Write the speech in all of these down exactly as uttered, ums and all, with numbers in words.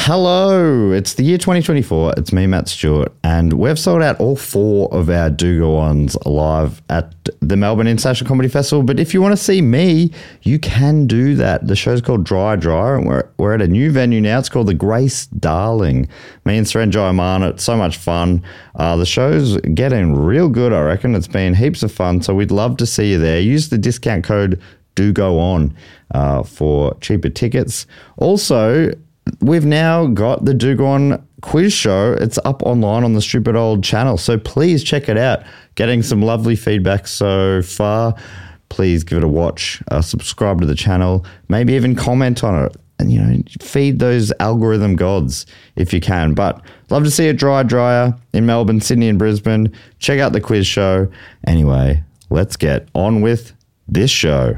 Hello, it's the year twenty twenty-four. It's me, Matt Stewart, and we've sold out all four of our Do Go Ons live at the Melbourne International Comedy Festival. But if you want to see me, you can do that. The show's called Dry Dry, and we're, we're at a new venue now. It's called the Grace Darling. Me and Surenjoy Aman, it's so much fun. Uh, the show's getting real good, I reckon. It's been heaps of fun, so we'd love to see you there. Use the discount code Do Go On uh, for cheaper tickets. Also, we've now got the Do Go On quiz show. It's up online on the Stupid Old channel, so please check it out. Getting some lovely feedback so far. Please give it a watch. Uh, subscribe to the channel. Maybe even comment on it. And, you know, feed those algorithm gods if you can. But love to see a Dry Dryer in Melbourne, Sydney and Brisbane. Check out the quiz show. Anyway, let's get on with this show.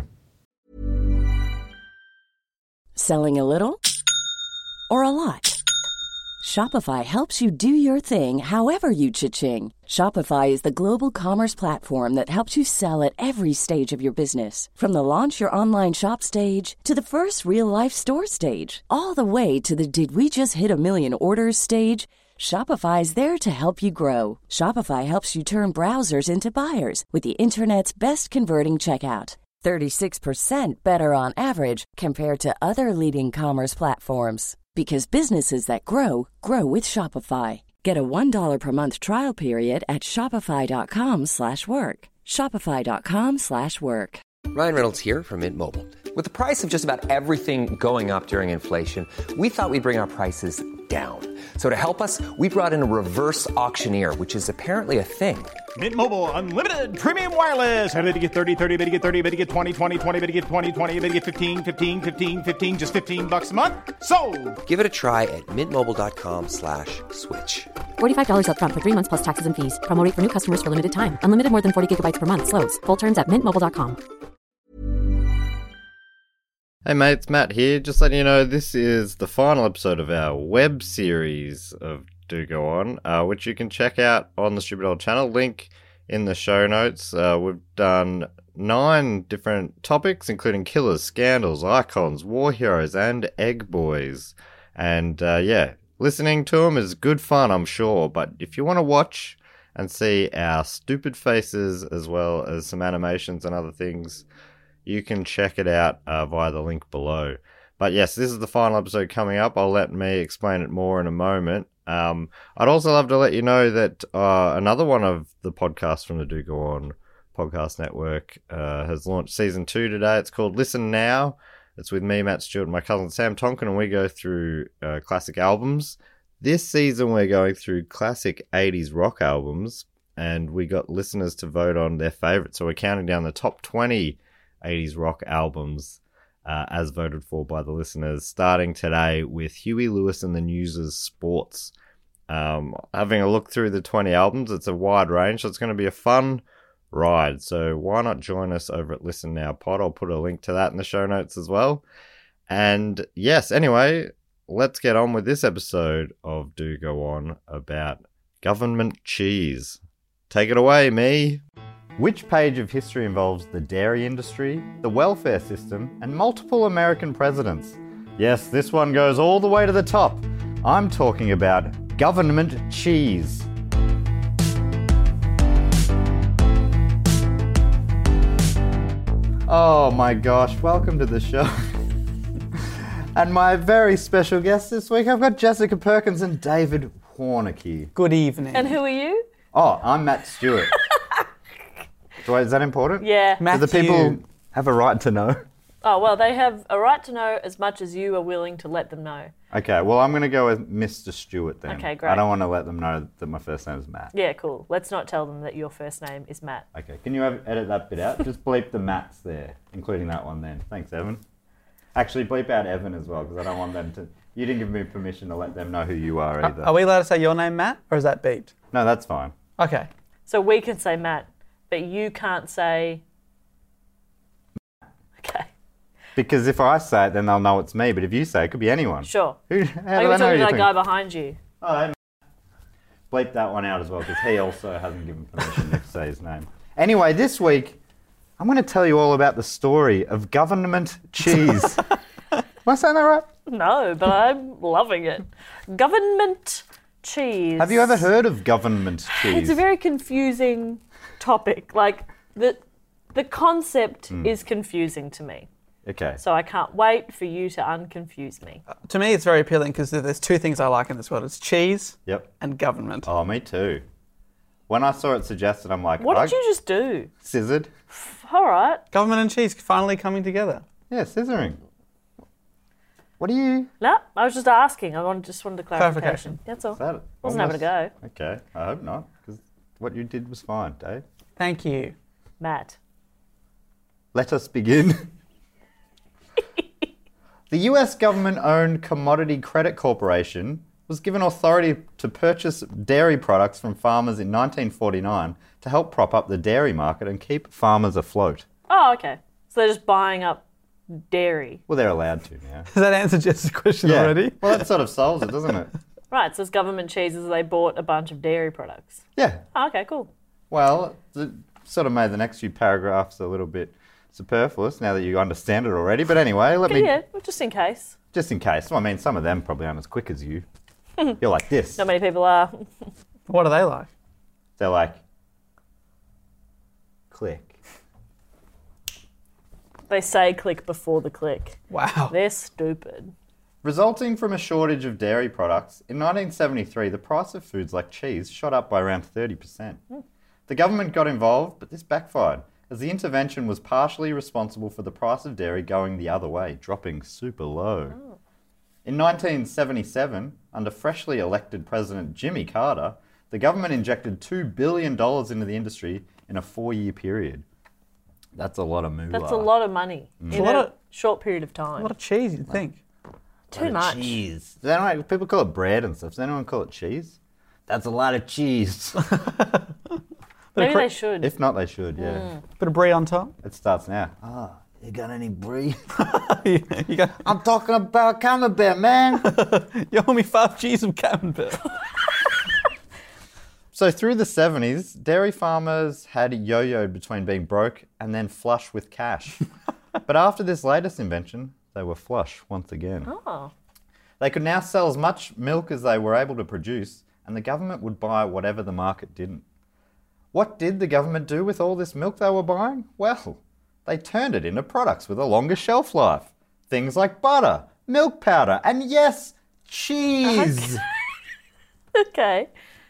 Selling a little or a lot? Shopify helps you do your thing however you cha-ching. Shopify is the global commerce platform that helps you sell at every stage of your business. From the launch your online shop stage to the first real-life store stage, all the way to the did we just hit a million orders stage. Shopify's there to help you grow. Shopify helps you turn browsers into buyers with the internet's best converting checkout. thirty-six percent better on average compared to other leading commerce platforms. Because businesses that grow, grow with Shopify. Get a one dollar per month trial period at shopify.com slash work. Shopify.com slash work. Ryan Reynolds here from Mint Mobile. With the price of just about everything going up during inflation, we thought we'd bring our prices down. So to help us, we brought in a reverse auctioneer, which is apparently a thing. Mint Mobile Unlimited Premium Wireless. How to get thirty, thirty, how to get thirty, how to get twenty, twenty, twenty, how to get twenty, twenty, how to get fifteen, fifteen, fifteen, fifteen, just fifteen bucks a month? Sold! Give it a try at mintmobile.com slash switch. forty-five dollars up front for three months plus taxes and fees. Promo rate for new customers for limited time. Unlimited more than forty gigabytes per month. Slows full terms at mint mobile dot com. Hey mate, it's Matt here. Just letting you know this is the final episode of our web series of Do Go On, uh, which you can check out on the Stupid Old channel. Link in the show notes. Uh, we've done nine different topics, including killers, scandals, icons, war heroes, and egg boys. And uh, yeah, listening to them is good fun, I'm sure. But if you want to watch and see our stupid faces as well as some animations and other things, you can check it out uh, via the link below. But yes, this is the final episode coming up. I'll let me explain it more in a moment. Um, I'd also love to let you know that uh, another one of the podcasts from the Do Go On podcast network uh, has launched season two today. It's called Listen Now. It's with me, Matt Stewart, and my cousin Sam Tonkin, and we go through uh, classic albums. This season we're going through classic eighties rock albums, and we got listeners to vote on their favourites. So we're counting down the top twenty eighties rock albums uh, as voted for by the listeners, starting today with Huey Lewis and the News' Sports. Um, having a look through the twenty albums, it's a wide range, so it's going to be a fun ride. So why not join us over at Listen Now Pod? I'll put a link to that in the show notes as well. And yes, anyway, let's get on with this episode of Do Go On about government cheese. Take it away, me. Which page of history involves the dairy industry, the welfare system, and multiple American presidents? Yes, this one goes all the way to the top. I'm talking about government cheese. Oh my gosh, welcome to the show. And my very special guests this week, I've got Jessica Perkins and David Warnocky. Good evening. And who are you? Oh, I'm Matt Stewart. So is that important? Yeah. Do the people have a right to know? Oh, well, they have a right to know as much as you are willing to let them know. Okay, well, I'm going to go with Mister Stewart then. Okay, great. I don't want to let them know that my first name is Matt. Yeah, cool. Let's not tell them that your first name is Matt. Okay, can you edit that bit out? Just bleep the Matts there, including that one then. Thanks, Evan. Actually, bleep out Evan as well, because I don't want them to... You didn't give me permission to let them know who you are either. Are we allowed to say your name, Matt, or is that beeped? No, that's fine. Okay. So we can say Matt, but you can't say... Okay. Because if I say it, then they'll know it's me. But if you say it, it could be anyone. Sure. Who? How Are you talking to that guy behind you? Oh, hey, bleep that one out as well, because he also hasn't given permission to say his name. Anyway, this week, I'm going to tell you all about the story of government cheese. Am I saying that right? No, but I'm loving it. Government cheese. Have you ever heard of government cheese? It's a very confusing topic. Like, the, the concept Hmm. is confusing to me. Okay. So I can't wait for you to unconfuse me. To me, it's very appealing because there's two things I like in this world. It's cheese Yep. and government. Oh, me too. When I saw it suggested, I'm like, What I did you just do? scissored. All right. Government and cheese finally coming together. Yeah, scissoring. What are you? No, I was just asking. I wanted, just wanted a clarification. Clarification. That's all. Is that Wasn't having a go. almost- Okay, I hope not, because what you did was fine, Dave. Thank you. Matt. Let us begin. The U S government-owned Commodity Credit Corporation was given authority to purchase dairy products from farmers in nineteen forty-nine to help prop up the dairy market and keep farmers afloat. Oh, okay. So they're just buying up dairy. Well, they're allowed to now. Does that answer Jess's question already? Well, that sort of solves it, doesn't it? Right, so it's government cheeses. They bought a bunch of dairy products. Yeah. Oh, okay, cool. Well, it sort of made the next few paragraphs a little bit superfluous now that you understand it already. But anyway, let Okay, me, yeah, well, just in case. just in case. Well, I mean, some of them probably aren't as quick as you. You're like this. Not many people are. What are they like? They're like, click. They say click before the click. Wow. They're stupid. Resulting from a shortage of dairy products, in nineteen seventy-three, the price of foods like cheese shot up by around thirty percent. The government got involved, but this backfired, as the intervention was partially responsible for the price of dairy going the other way, dropping super low. Oh. In nineteen seventy-seven, under freshly elected President Jimmy Carter, the government injected two billion dollars into the industry in a four-year period. That's a lot of moolah. That's a lot of money in a lot a of- short period of time. A lot of cheese, you'd think. Too much. Cheese. Does anyone, people call it bread and stuff. Does anyone call it cheese? That's a lot of cheese. Maybe cre- they should. If not, they should, yeah. Bit of brie on top. It starts now. Ah, you got any brie? you go, I'm talking about camembert, man. you owe me five G's of camembert. So through the seventies, dairy farmers had yo-yoed between being broke and then flush with cash. But after this latest invention, they were flush once again. Oh. They could now sell as much milk as they were able to produce, and the government would buy whatever the market didn't. What did the government do with all this milk they were buying? Well, they turned it into products with a longer shelf life. Things like butter, milk powder, and yes, cheese. Okay.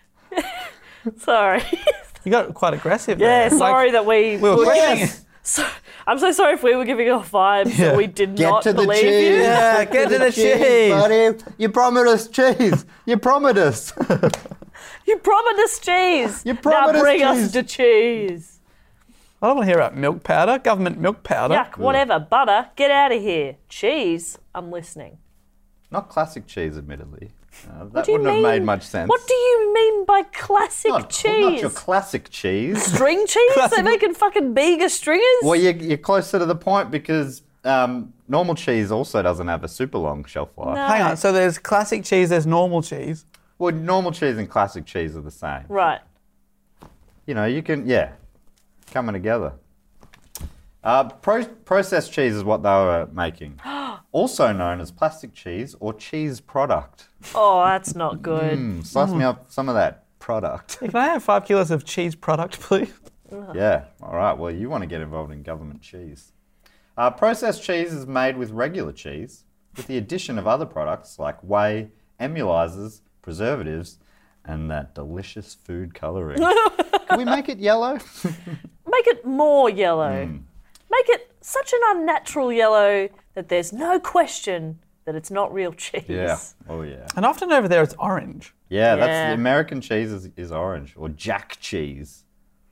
Sorry. You got quite aggressive Yeah, there. sorry Like, that we, we were were questioning giving. it. So, I'm so sorry if we were giving off vibes Yeah. that we did Get not to the believe cheese. you. Yeah, get to the cheese. buddy. You promised us cheese. You promised us. You promised us cheese. You promised now us bring cheese. us the cheese. I don't want to hear about milk powder, government milk powder. Yuck, whatever. Butter, get out of here. Cheese, I'm listening. Not classic cheese, admittedly. Uh, What that do you wouldn't mean? have made much sense. What do you mean by classic not, cheese? Not your classic cheese. String cheese? They're making fucking bigger stringers? Well, you're, you're closer to the point because um, normal cheese also doesn't have a super long shelf life. No. Hang on, so there's classic cheese, there's normal cheese. Well, normal cheese and classic cheese are the same. Right. You know, you can, yeah, coming together. Uh, pro- processed cheese is what they were making. Also known as plastic cheese or cheese product. Oh, that's not good. Mm, slice me up some of that product. Hey, can I have five kilos of cheese product, please? Yeah, all right. Well, you want to get involved in government cheese. Uh, processed cheese is made with regular cheese, with the addition of other products like whey, emulizers, preservatives, and that delicious food colouring. Can we make it yellow? Make it more yellow. Hmm. Make it such an unnatural yellow that there's no question that it's not real cheese. Yeah. Oh, yeah. And often over there it's orange. Yeah, that's Yeah. the American cheese is, is orange, or Jack cheese.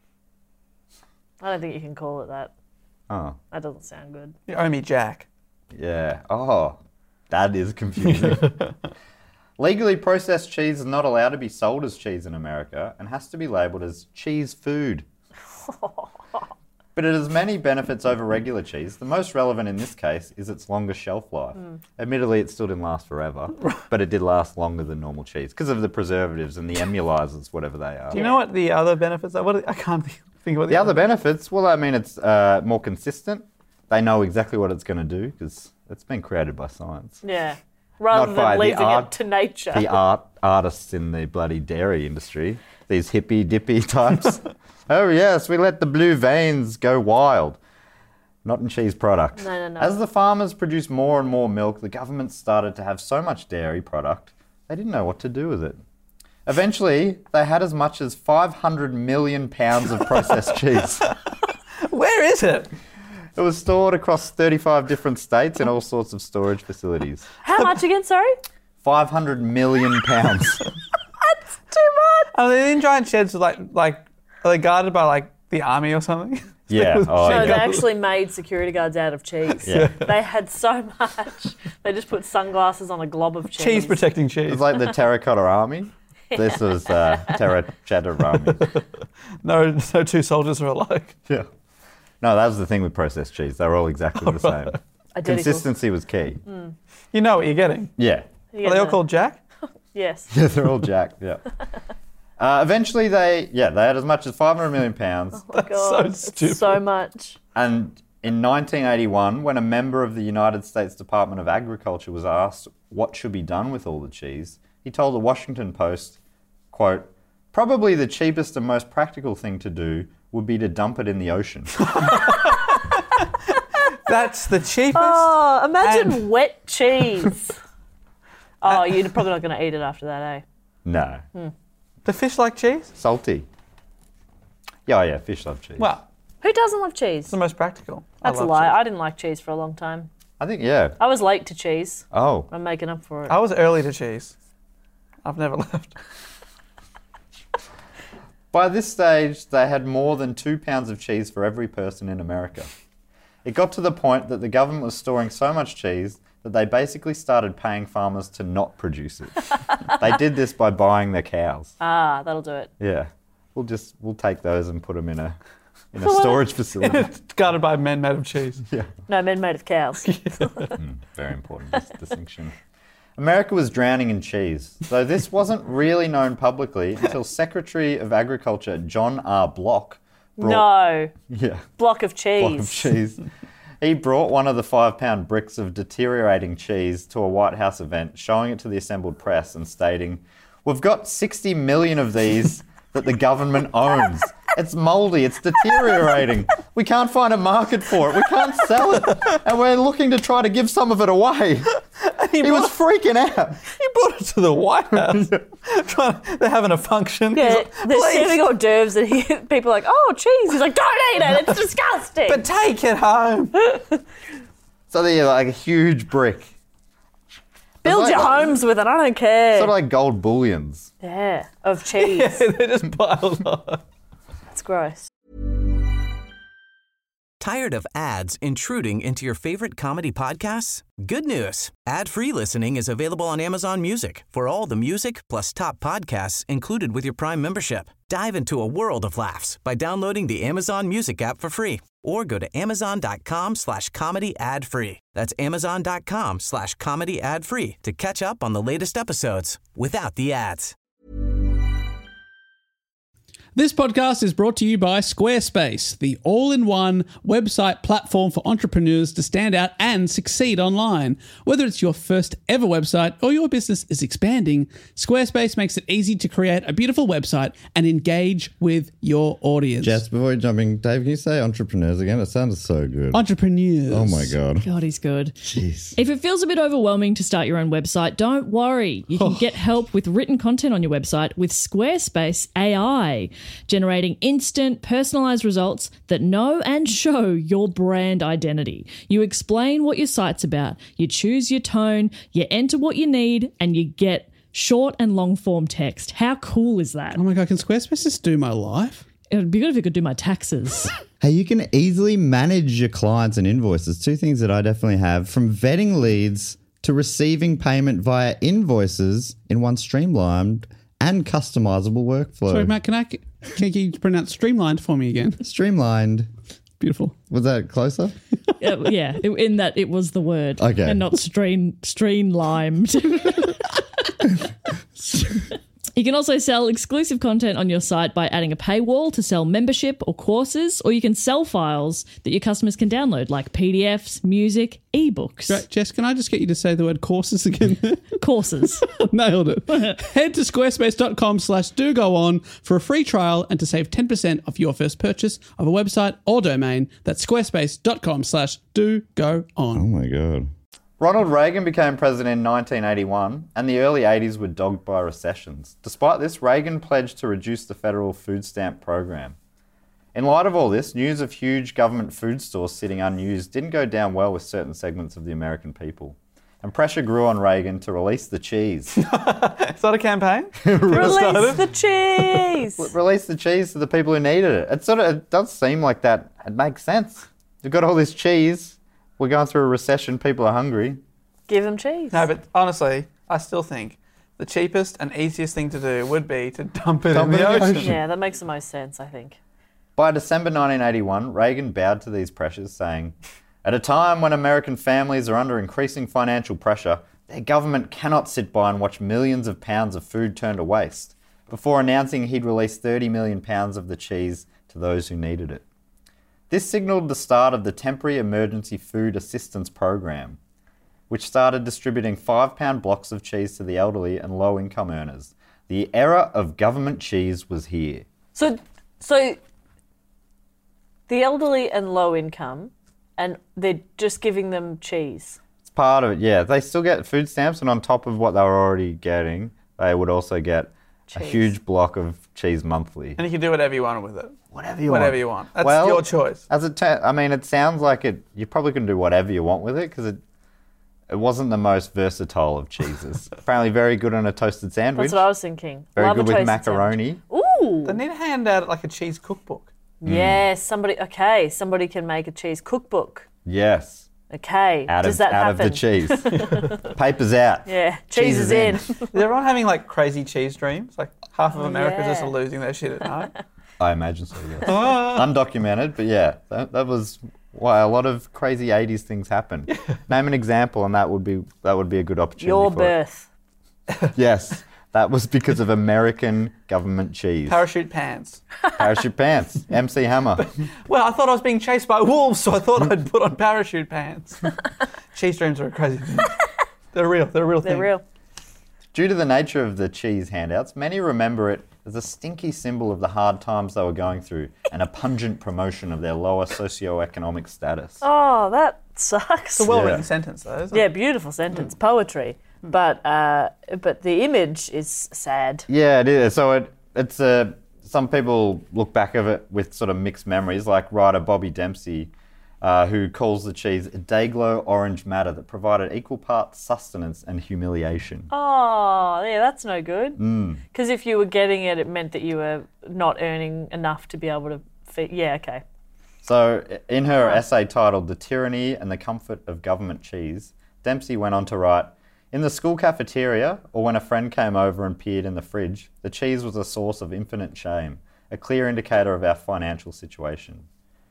I don't think you can call it that. Oh, That doesn't sound good. You owe me Jack. yeah. Oh, that is confusing. Legally processed cheese is not allowed to be sold as cheese in America and has to be labelled as cheese food. But it has many benefits over regular cheese. The most relevant in this case is its longer shelf life. Admittedly, it still didn't last forever, but it did last longer than normal cheese because of the preservatives and the emulizers, whatever they are. Do you know what the other benefits are? What are, I can't think, think of what The other benefits, well, I mean, it's uh, more consistent. They know exactly what it's going to do because It's been created by science. Yeah. Rather Not by than the leaving art- it to nature. The art artists in the bloody dairy industry, these hippy dippy types. Oh yes, we let the blue veins go wild. Not in cheese product. No, no, no. As the farmers produced more and more milk, the government started to have so much dairy product, they didn't know what to do with it. Eventually, they had as much as five hundred million pounds of processed cheese. Where is it? It was stored across thirty-five different states in all sorts of storage facilities. How much again, sorry? five hundred million pounds. That's too much. Are they in giant sheds like like are they guarded by like the army or something? Yeah. Oh, No, yeah. they actually made security guards out of cheese. Yeah. They had so much. They just put sunglasses on a glob of cheese. Cheese protecting cheese. It's like the terracotta army. This was uh, terracotta army. No, no two soldiers are alike. Yeah. No, that was the thing with processed cheese. They were all exactly the same. Identical. Consistency was key. You know what you're getting. Yeah. You Are they all get called Jack? the- Yes. Yeah, they're all jacked. Yeah. Uh, eventually, they yeah they had as much as five hundred million pounds. Oh my God. so stupid. It's so much. And in nineteen eighty-one, when a member of the United States Department of Agriculture was asked what should be done with all the cheese, he told the Washington Post, quote, "Probably the cheapest and most practical thing to do would be to dump it in the ocean." That's the cheapest. Oh, imagine And- wet cheese. Oh, you're probably not going to eat it after that, eh? No. The fish like cheese? Salty. Yeah, oh yeah, fish love cheese. Well, Who doesn't love cheese? it's the most practical. I That's a love lie. cheese. I didn't like cheese for a long time. I think, yeah. I was late to cheese. Oh. I'm making up for it. I was early to cheese. I've never left. By this stage, they had more than two pounds of cheese for every person in America. It got to the point that the government was storing so much cheese that they basically started paying farmers to not produce it. They did this by buying their cows. Ah, that'll do it. Yeah. We'll just, we'll take those and put them in a, in a storage facility. It's guarded by men made of cheese. Yeah. No, men made of cows. Very important dis- distinction. America was drowning in cheese, though this wasn't really known publicly until Secretary of Agriculture John R. Block brought, No. yeah, Block of cheese. block of cheese. He brought one of the five-pound bricks of deteriorating cheese to a White House event, showing it to the assembled press and stating, "We've got sixty million of these that the government owns. It's mouldy, it's deteriorating. We can't find a market for it. We can't sell it. And we're looking to try to give some of it away." He, was freaking out. He brought it to the White House. Trying, they're having a function. He's Yeah, like, they're "Please, serving hors d'oeuvres and he, people are like, oh, cheese. He's like, don't eat it. It's disgusting. but take it home. So they're like a huge brick. Build It's your like- homes with it. I don't care. Sort of like gold bullions. yeah, of cheese. They just piled on. That's gross. Tired of ads intruding into your favorite comedy podcasts? Good news. Ad-free listening is available on Amazon Music for all the music plus top podcasts included with your Prime membership. Dive into a world of laughs by downloading the Amazon Music app for free or go to amazon.com slash comedy ad free. That's amazon.com slash comedy ad free to catch up on the latest episodes without the ads. This podcast is brought to you by Squarespace, the all-in-one website platform for entrepreneurs to stand out and succeed online. Whether it's your first ever website or your business is expanding, Squarespace makes it easy to create a beautiful website and engage with your audience. Just before you jumping, Dave, can you say entrepreneurs again? It sounded so good. Entrepreneurs. Oh my God. God, he's good. Jeez. If it feels a bit overwhelming to start your own website, don't worry. You can get help with written content on your website with Squarespace A I, generating instant, personalized results that know and show your brand identity. You explain what your site's about, you choose your tone, you enter what you need, and you get short and long form text. How cool is that? Oh my God, can Squarespace just do my life? It would be good if it could do my taxes. Hey, you can easily manage your clients and invoices. Two things that I definitely have, from vetting leads to receiving payment via invoices in one streamlined and customizable workflow. Sorry, Matt, can I can you pronounce streamlined for me again? Streamlined. Beautiful. Was that closer? Uh, yeah, in that it was the word. Okay. And not stream, stream-limed. You can also sell exclusive content on your site by adding a paywall to sell membership or courses, or you can sell files that your customers can download, like P D Fs, music, ebooks. Right, Jess, can I just get you to say the word courses again? Courses. Nailed it. Head to squarespace.com slash do go on for a free trial and to save ten percent off your first purchase of a website or domain. That's squarespace.com slash do go on. Oh my God. Ronald Reagan became president in nineteen eighty-one, and the early eighties were dogged by recessions. Despite this, Reagan pledged to reduce the federal food stamp program. In light of all this, news of huge government food stores sitting unused didn't go down well with certain segments of the American people. And pressure grew on Reagan to release the cheese. Is that a campaign? Release the cheese! Release the cheese to the people who needed it. It sort of it does seem like that. It makes sense. You've got all this cheese. We're going through a recession. People are hungry. Give them cheese. No, but honestly, I still think the cheapest and easiest thing to do would be to dump it Dump in it the in the ocean. ocean. Yeah, that makes the most sense, I think. By December nineteen eighty-one, Reagan bowed to these pressures, saying, "At a time when American families are under increasing financial pressure, their government cannot sit by and watch millions of pounds of food turn to waste," before announcing he'd release thirty million pounds of the cheese to those who needed it. This signalled the start of the Temporary Emergency Food Assistance Program, which started distributing five-pound blocks of cheese to the elderly and low-income earners. The era of government cheese was here. So, so the elderly and low income, and they're just giving them cheese. It's part of it, yeah. They still get food stamps, and on top of what they were already getting, they would also get cheese. A huge block of cheese monthly. And you can do whatever you want with it. Whatever you whatever want. you want. That's well, your choice. As it, ta- I mean, it sounds like it. You probably can do whatever you want with it because it, it wasn't the most versatile of cheeses. Apparently, very good on a toasted sandwich. That's what I was thinking. Very Love good a with toasted macaroni. sandwich. Ooh. They need to hand out like a cheese cookbook. Yes, somebody. Okay, somebody can make a cheese cookbook. Yes. Okay. Out Does of that out happen? of the cheese. Paper's out. Yeah, cheese, is in. Is everyone having like crazy cheese dreams? Like half of Oh, America yeah. just losing their shit at night. I imagine so, yes. Undocumented, but yeah, that, that was why a lot of crazy eighties things happened. Name an example, and that would be that would be a good opportunity. Your for birth. It. Yes, that was because of American government cheese. Parachute pants. Parachute pants. M C Hammer. Well, I thought I was being chased by wolves, so I thought I'd put on parachute pants. Cheese dreams are a crazy thing. They're real. They're a real thing. They're real. Due to the nature of the cheese handouts, many remember it as a stinky symbol of the hard times they were going through and a pungent promotion of their lower socioeconomic status. Oh, that sucks. It's a well-written Yeah. sentence, though, isn't Yeah, it? beautiful sentence, poetry. But uh, but the image is sad. Yeah, it is. So it, it's a. Some people look back of it with sort of mixed memories, like writer Bobby Dempsey, uh, who calls the cheese a day-glow orange matter that provided equal parts sustenance and humiliation. Oh, yeah, that's no good. Mm. Because if you were getting it, it meant that you were not earning enough to be able to feed. Yeah, okay. So, in her essay titled The Tyranny and the Comfort of Government Cheese, Dempsey went on to write, "In the school cafeteria, or when a friend came over and peered in the fridge, the cheese was a source of infinite shame, a clear indicator of our financial situation.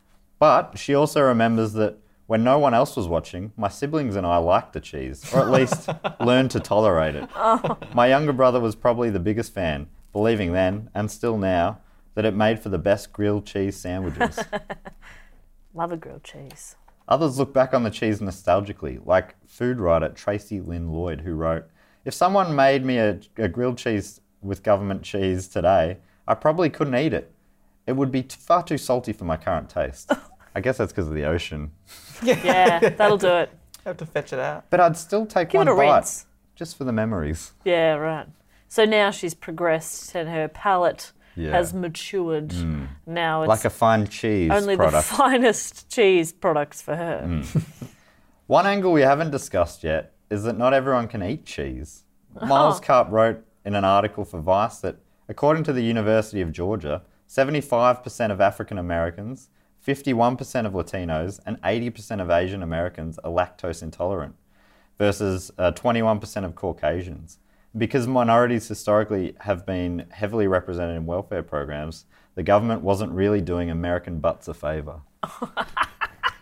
But she also remembers that when no one else was watching, my siblings and I liked the cheese, or at least learned to tolerate it. Oh. My younger brother was probably the biggest fan, believing then, and still now, that it made for the best grilled cheese sandwiches." Love a grilled cheese. Others look back on the cheese nostalgically, like food writer Tracy Lynn Lloyd, who wrote, "If someone made me a, a grilled cheese with government cheese today, I probably couldn't eat it. It would be t- far too salty for my current taste." I guess that's because of the ocean. Yeah, that'll do it. Have to fetch it out. But I'd still take Give one it a bite, rinse. just for the memories. Yeah, right. So now she's progressed and her palate Yeah. has matured. Mm. Now it's Like a fine cheese only product. the finest cheese products for her. Mm. One angle we haven't discussed yet is that not everyone can eat cheese. Miles Oh. Karp wrote in an article for Vice that, according to the University of Georgia, seventy-five percent of African Americans, fifty-one percent of Latinos, and eighty percent of Asian Americans are lactose intolerant, versus uh, twenty-one percent of Caucasians. Because minorities historically have been heavily represented in welfare programs, the government wasn't really doing American butts a favour.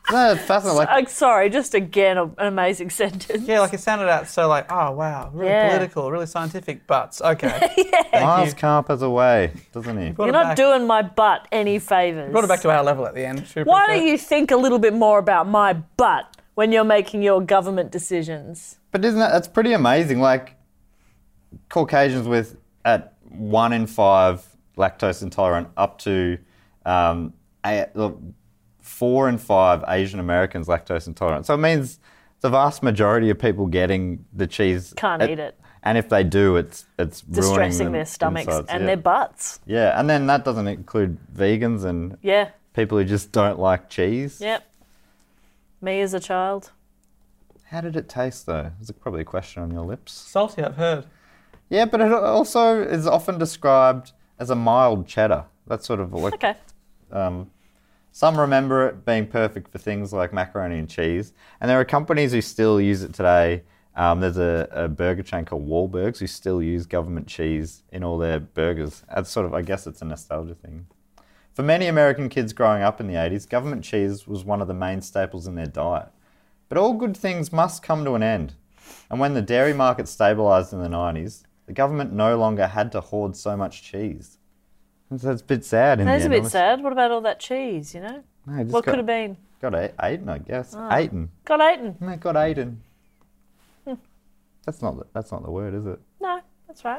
No, it's fascinating. Like, Uh, sorry, just again, a- an amazing sentence. Yeah, like it sounded out so like, oh wow, really Yeah. political, really scientific, but okay. Miles you. Camp has a way, doesn't he? Brought You're it not back- doing my butt any favours. Brought it back to our level at the end. Should we Why press don't that? you think a little bit more about my butt when you're making your government decisions? But isn't that, that's pretty amazing? Like, Caucasians with at one in five lactose intolerant up to um, a, look, four in five Asian Americans lactose intolerant. So it means the vast majority of people getting the cheese Can't at- eat it. And if they do, it's it's ruining Distressing them their stomachs insides, and yeah. their butts. Yeah, and then that doesn't include vegans and Yeah. people who just don't like cheese. Yep. Me as a child. How did it taste, though? There's probably a question on your lips. Salty, I've heard. Yeah, but it also is often described as a mild cheddar. That's sort of like... Okay. Um, some remember it being perfect for things like macaroni and cheese. And there are companies who still use it today. Um, there's a, a burger chain called Wahlburgers who still use government cheese in all their burgers. That's sort of, I guess it's a nostalgia thing. For many American kids growing up in the eighties, government cheese was one of the main staples in their diet. But all good things must come to an end. And when the dairy market stabilised in the nineties, the government no longer had to hoard so much cheese. And so it's a bit sad in That the is a end. bit Honest- sad. What about all that cheese, you know? No, just What got- could have been? Got a- eaten, I guess. Oh. Eaten. Got eaten. No, got eaten. That's not the, that's not the word, is it? No, that's right.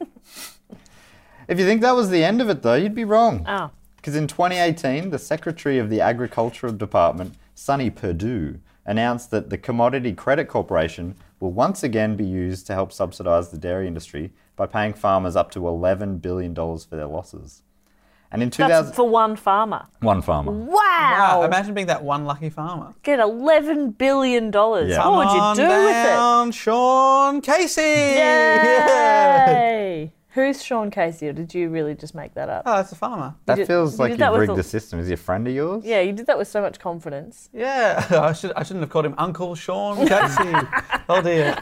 If you think that was the end of it, though, you'd be wrong. Oh. Because in twenty eighteen, the Secretary of the Agricultural Department, Sonny Perdue, announced that the Commodity Credit Corporation will once again be used to help subsidise the dairy industry by paying farmers up to eleven billion dollars for their losses. And in two thousand... That's for one farmer. One farmer. Wow. Wow, imagine being that one lucky farmer. Get eleven billion dollars. Yeah. What would Come you on do down, Sean Casey! with it? Yeah. Yay! Who's Sean Casey, or did you really just make that up? Oh, that's a farmer. That did- feels you like did you've that with rigged a- the system. Is he a friend of yours? Yeah, you did that with so much confidence. Yeah, I, should, I shouldn't have called him Uncle Sean Casey. Oh dear.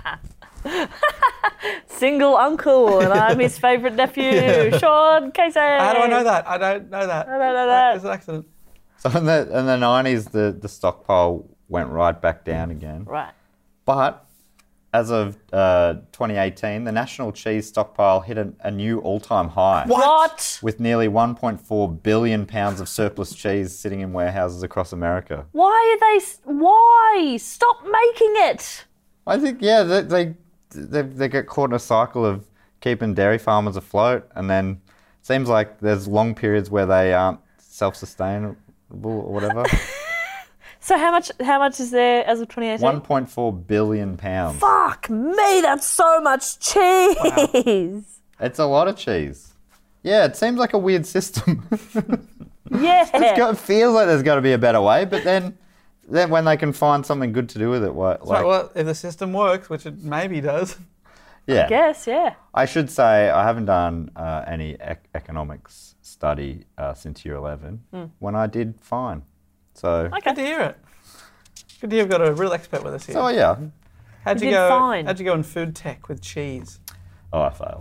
Single uncle, and I'm his favourite nephew, Sean Casey. How do I know that? I don't know that. I don't know that. It's an accident. So in the, in the nineties, the, the stockpile went right back down again. Right. But as of uh, twenty eighteen, the national cheese stockpile hit a, a new all-time high. What? With nearly one point four billion pounds of surplus cheese sitting in warehouses across America. Why are they? s- Why? Stop making it. I think, yeah, they they, they, they get caught in a cycle of keeping dairy farmers afloat, and then it seems like there's long periods where they aren't self-sustainable or whatever. So how much? How much is there as of twenty eighteen? one point four billion pounds. Fuck me, that's so much cheese. It's a lot of cheese. Yeah, it seems like a weird system. Yeah. It's got, it feels like there's got to be a better way, but then, then when they can find something good to do with it, what? Right, well, if the system works, which it maybe does. yeah. I guess, yeah. I should say I haven't done uh, any ec- economics study uh, since year eleven. Mm. When I did, fine. So, Good to hear it. Good to hear we've got a real expert with us here. so yeah. How'd You you did go? fine. How'd you go in food tech with cheese? Oh, I failed.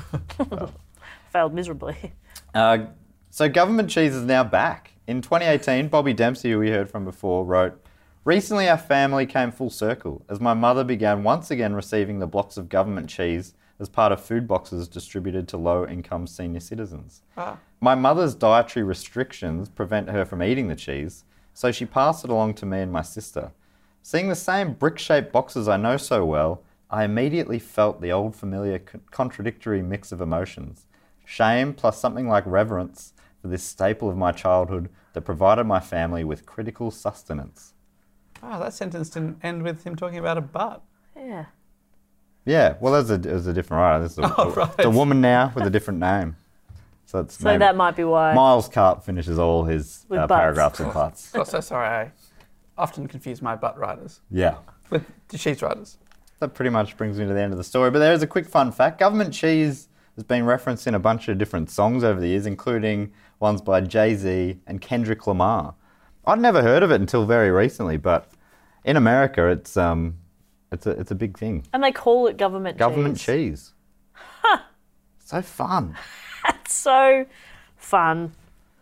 Failed miserably. Uh, so government cheese is now back. In twenty eighteen, Bobby Dempsey, who we heard from before, wrote, "Recently our family came full circle as my mother began once again receiving the blocks of government cheese as part of food boxes distributed to low-income senior citizens. Ah. My mother's dietary restrictions prevent her from eating the cheese, so she passed it along to me and my sister. Seeing the same brick-shaped boxes I know so well, I immediately felt the old familiar co- contradictory mix of emotions. Shame plus something like reverence for this staple of my childhood that provided my family with critical sustenance." Oh, that sentence didn't end with him talking about a butt. Yeah. Yeah, well, there's a, there's a different writer. There's a, Oh, a- right. it's a woman now with a different name. So, that's So maybe- that might be why. Miles Carp finishes all his With uh, butts. paragraphs with butts. Oh, so sorry. I often confuse my butt writers Yeah. with the cheese writers. That pretty much brings me to the end of the story. But there is a quick fun fact. Government cheese has been referenced in a bunch of different songs over the years, including ones by Jay-Z and Kendrick Lamar. I'd never heard of it until very recently, but in America, it's um, it's a it's a big thing. And they call it government Government cheese. cheese. Huh. So fun. That's so fun.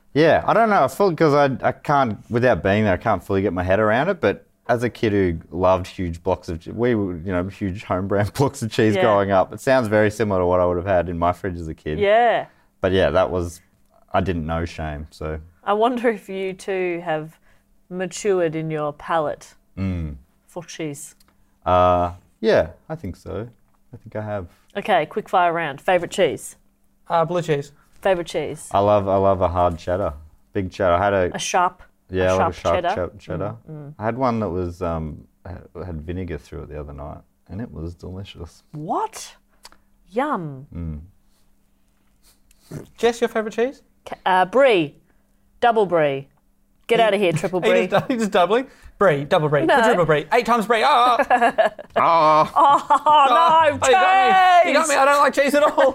Yeah, I don't know. I feel because I I can't without being there, I can't fully get my head around it. But as a kid who loved huge blocks of, we were, you know, huge home brand blocks of cheese Yeah. growing up. It sounds very similar to what I would have had in my fridge as a kid. Yeah. But yeah, that was, I didn't know shame. So I wonder if you two have matured in your palate mm. for cheese. Uh, yeah, I think so. I think I have. Okay, quick fire round. Favourite cheese? Uh, blue cheese. Favourite cheese? I love I love a hard cheddar, big cheddar. I had a, A sharp yeah, a I sharp love a sharp cheddar? cheddar. cheddar. Mm, mm. I had one that was um had had vinegar through it the other night, and it was delicious. What? Yum. Mm. Jess, your favourite cheese? Uh, brie. Double brie. Get out of here, triple Are you brie. just, are you just doubling? Brie, double brie, No. quadruple brie, eight times brie. Oh, Oh, Oh, no, oh, you got me. You got cheese! me. I don't like cheese at all.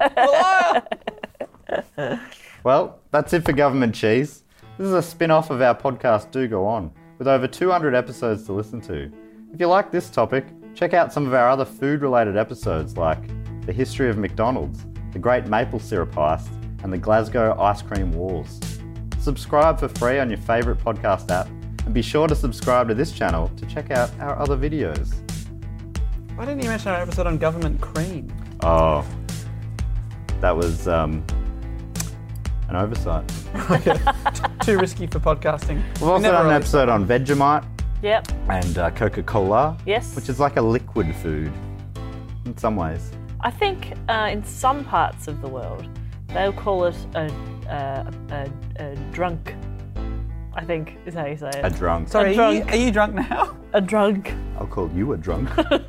Liar. well, that's it for government cheese. This is a spin-off of our podcast Do Go On, with over two hundred episodes to listen to. If you like this topic, check out some of our other food-related episodes like the history of McDonald's, the Great Maple Syrup Heist, and the Glasgow Ice Cream Wars. Subscribe for free on your favourite podcast app, and be sure to subscribe to this channel to check out our other videos. Why didn't you mention our episode on government cream? Oh, that was um, an oversight. Too risky for podcasting. We've also done an episode on Vegemite Yep. and uh, Coca-Cola, Yes. which is like a liquid food in some ways. I think uh, in some parts of the world, they'll call it a, a, a, a drunk, I think is how you say it. A drunk. Sorry, A are you, drunk. are you drunk now? A drunk. I'll call you a drunk.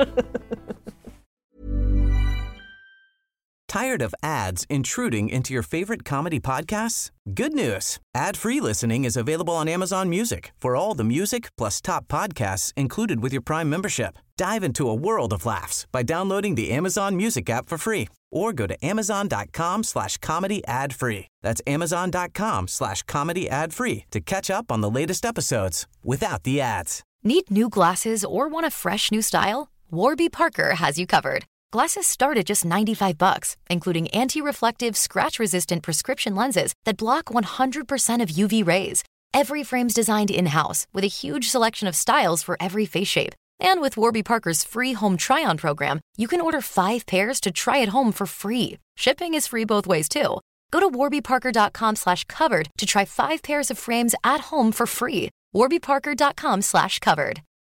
Tired of ads intruding into your favorite comedy podcasts? Good news. Ad-free listening is available on Amazon Music for all the music plus top podcasts included with your Prime membership. Dive into a world of laughs by downloading the Amazon Music app for free or go to amazon.com slash comedy ad free. That's amazon.com slash comedy ad free to catch up on the latest episodes without the ads. Need new glasses or want a fresh new style? Warby Parker has you covered. Glasses start at just ninety-five bucks, including anti-reflective, scratch-resistant prescription lenses that block one hundred percent of U V rays. Every frame's designed in-house with a huge selection of styles for every face shape. And with Warby Parker's free home try-on program, you can order five pairs to try at home for free. Shipping is free both ways, too. Go to warbyparker.com slash covered to try five pairs of frames at home for free. warbyparker.com slash covered.